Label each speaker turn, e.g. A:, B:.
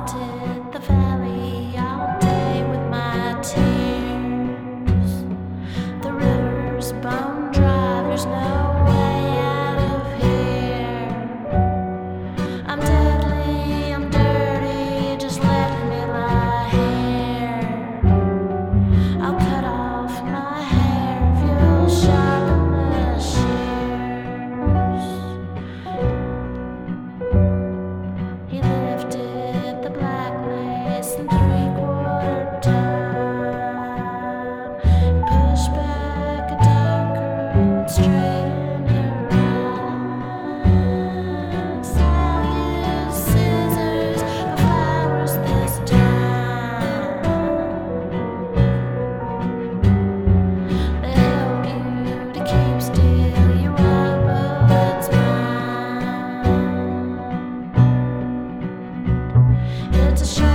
A: haunted the valley all day with my tears. The river's bone dry, there's no way out of here. I'm deadly, I'm dirty, just let me lie here. I'll cut off my hair if you'll sharpen the shears. He lifted the black lace in 3/4 time, pushed back a darker road straight in her eyes. I'll use scissors for flowers this time. They'll help you to keep still, you rock, but it's mine. It's a shame.